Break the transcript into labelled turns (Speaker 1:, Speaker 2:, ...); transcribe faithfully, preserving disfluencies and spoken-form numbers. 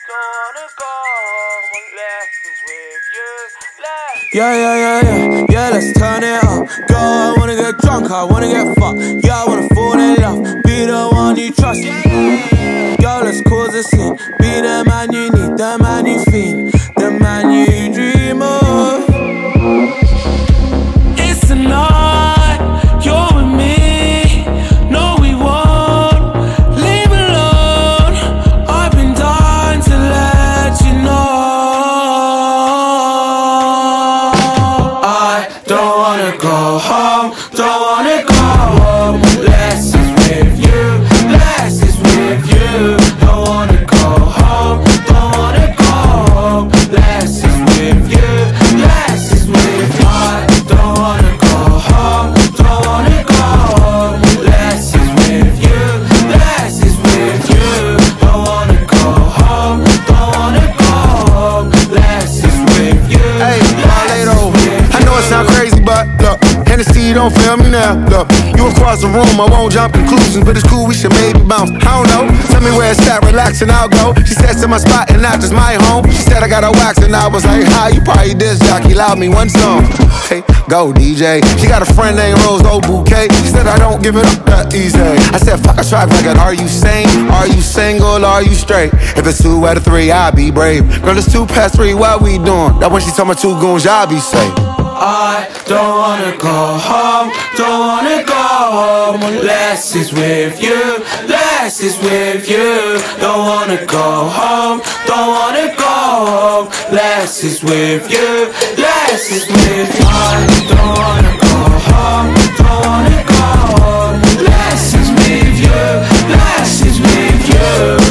Speaker 1: Yeah, yeah, yeah, yeah, yeah, let's turn it up. Girl, I wanna get drunk, I wanna get fucked. Yeah, I wanna fall in love, be the one you trust. Girl, let's cause a scene. Be the man you need, the man you fiend, the man you dream of. It's the night, you're with me. No, we won't leave alone. I've been dying to let you know. I don't wanna go home, don't wanna go home. Less is with you, less is with you. Don't wanna go home, don't wanna go home. Less is with you, less is with you. I don't wanna go home, don't wanna go home. Less is with you, less is with you. Don't wanna go home, don't wanna go home. Less is with you.
Speaker 2: Hey, Marlado, I know it sound crazy, but look, Hennessy don't fail me now. Look, you across the room, I won't jump conclusions, but it's cool, we should maybe bounce. I don't know, tell me where it's at, relax and I'll go. She said to my spot and not just my home. She said I got a wax and I was like, hi, you probably this jockey, loud me one song. Hey, go D J. She got a friend named Rose, no bouquet. She said I don't give it up that easy. I said, fuck a track record, are you sane? Are you single, are you straight? If it's two out of three, I'll be brave. Girl, it's two past three, what we doing? That when she told me two goons, I'll be safe.
Speaker 1: I don't wanna go home, don't wanna go home. Less is with you, less is with you. Don't wanna go home, don't wanna go home. Less is with you, less is with you. I don't wanna go home, don't wanna go home. Less is with you, less is with you.